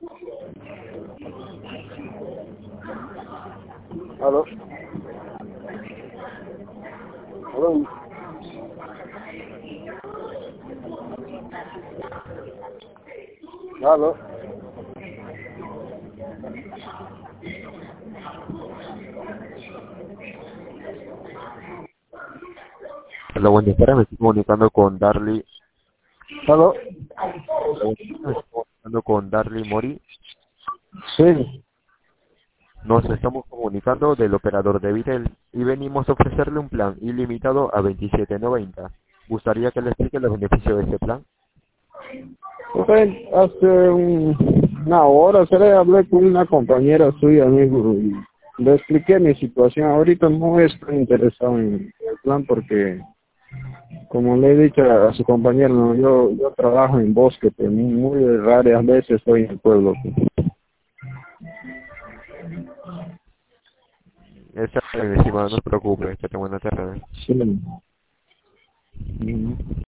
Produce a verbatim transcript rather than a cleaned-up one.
Aló. Aló. Aló. Hola, buen día. Me estoy comunicando con Darly. Aló. Hola, buen día. Me estoy comunicando con Darly Mori. Sí. Nos estamos comunicando del operador de Vitel y venimos a ofrecerle un plan ilimitado a veintisiete noventa. ¿Gustaría que le explique los beneficios de este plan? Pues, hace un- una hora se le hablé con una compañera suya, amigo, y le expliqué mi situación. Ahorita no estoy interesado en el plan porque, como le he dicho a, a su compañero, no, yo yo trabajo en bosque, pero muy, muy raras veces estoy en el pueblo. Está bien, estimado, no se preocupe, que tenga buena tarde. Sí. Mm.